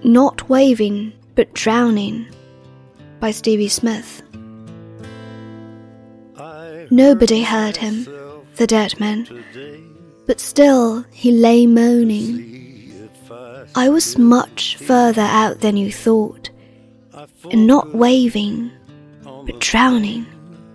Not Waving But Drowning by Stevie Smith. Nobody heard him, the dead man, but still he lay moaning. I was much further out than you thought, and not waving, but drowning.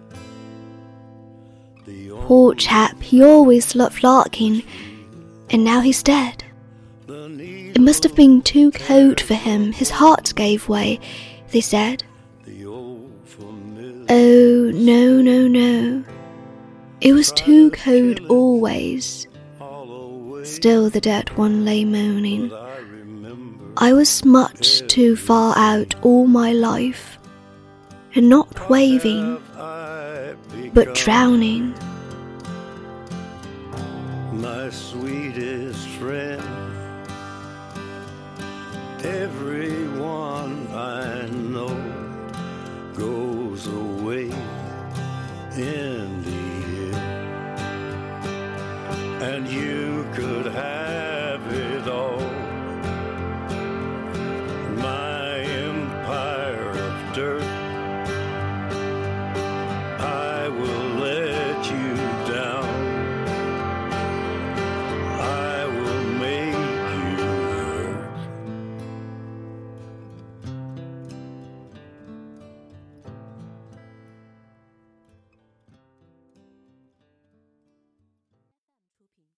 Poor chap, he always loved larking, and now he's dead. It must have been too cold for him, his heart gave way, they said. Oh, no, no, no, it was too cold always. Still the dead one lay moaning. I was much too far out all my life, and not waving, but drowning. My sweetest friend, everyone I know goes away in the end, and you could have